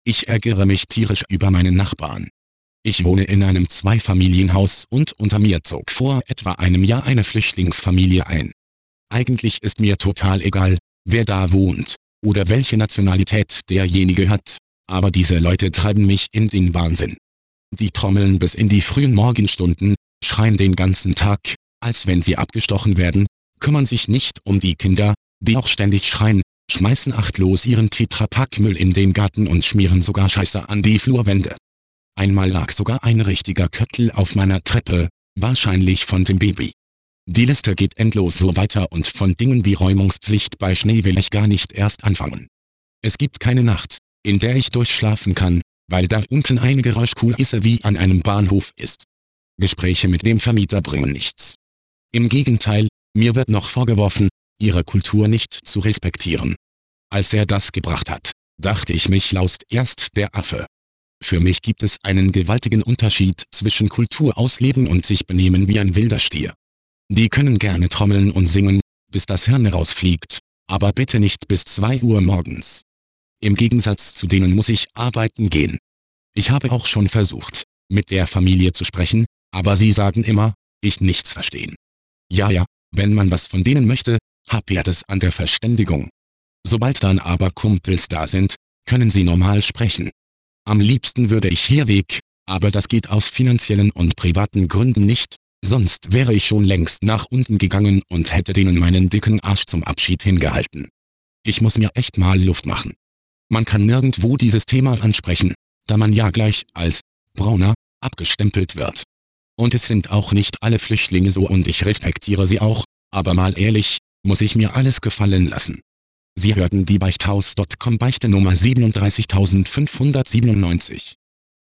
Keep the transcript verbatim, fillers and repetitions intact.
Ich ärgere mich tierisch über meinen Nachbarn. Ich wohne in einem Zweifamilienhaus und unter mir zog vor etwa einem Jahr eine Flüchtlingsfamilie ein. Eigentlich ist mir total egal, wer da wohnt oder welche Nationalität derjenige hat, aber diese Leute treiben mich in den Wahnsinn. Die trommeln bis in die frühen Morgenstunden, schreien den ganzen Tag, als wenn sie abgestochen werden, kümmern sich nicht um die Kinder, die auch ständig schreien, schmeißen achtlos ihren Tetrapack-Müll in den Garten und schmieren sogar Scheiße an die Flurwände. Einmal lag sogar ein richtiger Köttel auf meiner Treppe, wahrscheinlich von dem Baby. Die Liste geht endlos so weiter und von Dingen wie Räumungspflicht bei Schnee will ich gar nicht erst anfangen. Es gibt keine Nacht, in der ich durchschlafen kann, weil da unten eine Geräuschkulisse wie an einem Bahnhof ist. Gespräche mit dem Vermieter bringen nichts. Im Gegenteil, mir wird noch vorgeworfen, ihre Kultur nicht zu respektieren. Als er das gebracht hat, dachte ich, mich laust erst der Affe. Für mich gibt es einen gewaltigen Unterschied zwischen Kultur ausleben und sich benehmen wie ein wilder Stier. Die können gerne trommeln und singen, bis das Hirn rausfliegt, aber bitte nicht bis zwei Uhr morgens. Im Gegensatz zu denen muss ich arbeiten gehen. Ich habe auch schon versucht, mit der Familie zu sprechen, aber sie sagen immer, ich nichts verstehen. Ja ja, wenn man was von denen möchte, hapert es an der Verständigung. Sobald dann aber Kumpels da sind, können sie normal sprechen. Am liebsten würde ich hier weg, aber das geht aus finanziellen und privaten Gründen nicht, sonst wäre ich schon längst nach unten gegangen und hätte denen meinen dicken Arsch zum Abschied hingehalten. Ich muss mir echt mal Luft machen. Man kann nirgendwo dieses Thema ansprechen, da man ja gleich als Brauner abgestempelt wird. Und es sind auch nicht alle Flüchtlinge so und ich respektiere sie auch, aber mal ehrlich, muss ich mir alles gefallen lassen. Sie hörten die Beichthaus Punkt com Beichte Nummer siebenunddreißigtausendfünfhundertsiebenundneunzig.